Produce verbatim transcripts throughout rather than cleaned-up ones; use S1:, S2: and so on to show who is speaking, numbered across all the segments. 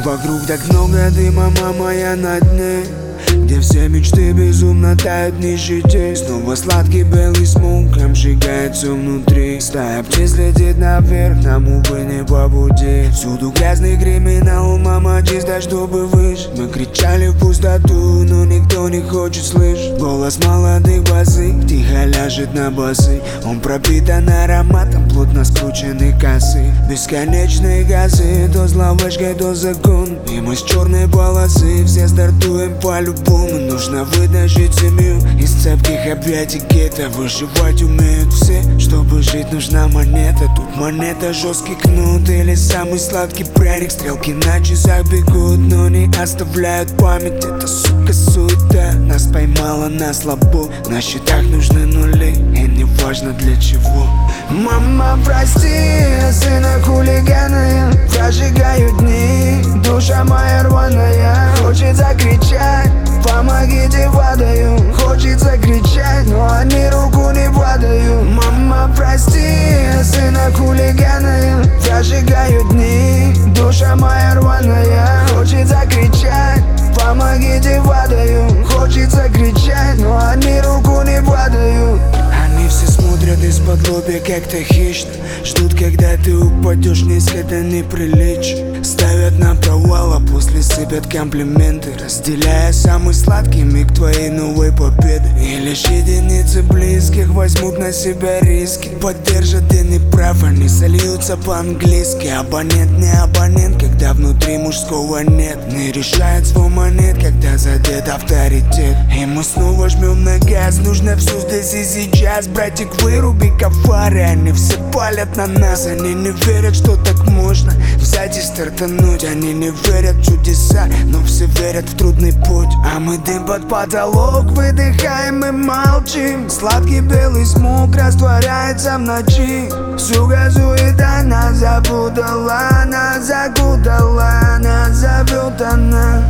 S1: Вокруг так много дыма, мама, я на дне, где все мечты безумно тают в нищете. Снова сладкий белый смог обжигается внутри. Стая птиц летит наверх, нам, увы, не по пути. Всюду грязный криминал, мама, чисто, чтобы выжить. Мы кричали в пустоту, но никто не хочет слышать. Голос молодых босых тихо ляжет на басы. Он пропитан ароматом плотно скрученной косы. Бесконечные газы, то зловышкой, то закон. И мы с черной полосы все стартуем по-любому. Нужно вытащить семью из цепких объятий гетто. Выживать умеют все, чтобы жить нужна монета. Тут монета, жесткий кнут или самый сладкий пряник. Стрелки на часах бегут, но не оставляют память. Это, сука, суета нас поймала на слабо. На счетах нужны нули, и не важно для чего. Мама, прости, сына хулигана, прожигаю дни. Душа моя рваная, хочет закричать: помогите, падаю. Хочется кричать, но они руку не подают. Мама, прости, сына хулигана, прожигаю дни. Душа моя рваная, хочет закричать: помогите, падаю. Хочется кричать, но они руку не подают. Они все смотрят из-под лобья как-то хищно. Ждут, когда ты упадешь вниз, это неприлично. Ставят на провал, а после сыпят комплименты, разделяя самый сладкий миг твоей новой победы. И лишь единицы близких возьмут на себя риски, поддержат, и не прав, они сольются по-английски. Абонент не абонент, когда внутри мужского нет. Не решает свой момент, когда задет авторитет. И мы снова жмем на газ, нужно все здесь и сейчас. Братик, выруби-ка фары, они все палят на нас. Они не верят, что так можно взять и стартануть. Они не верят в чудеса, но все верят в трудный путь. А мы дым под потолок выдыхаем и молчим. Сладкий белый смог растворяется в ночи. Сука, суета нас запутала, нас закутала, нас зовет она.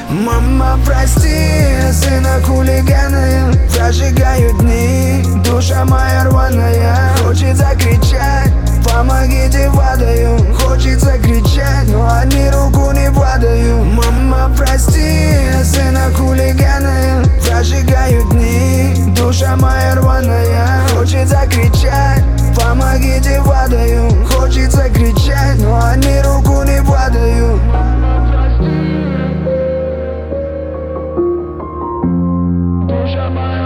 S1: Мама, прости, сына хулигана, прожигаю дни. Душа моя рваная, хочет закричать: помогите, падаю. Хочется кричать, но они руку не подают. Мама, прости, сына хулигана, прожигаю дни. Душа моя рваная, хочет закричать: помогите, падаю. Хочется кричать, но они руку не подают. Душа моя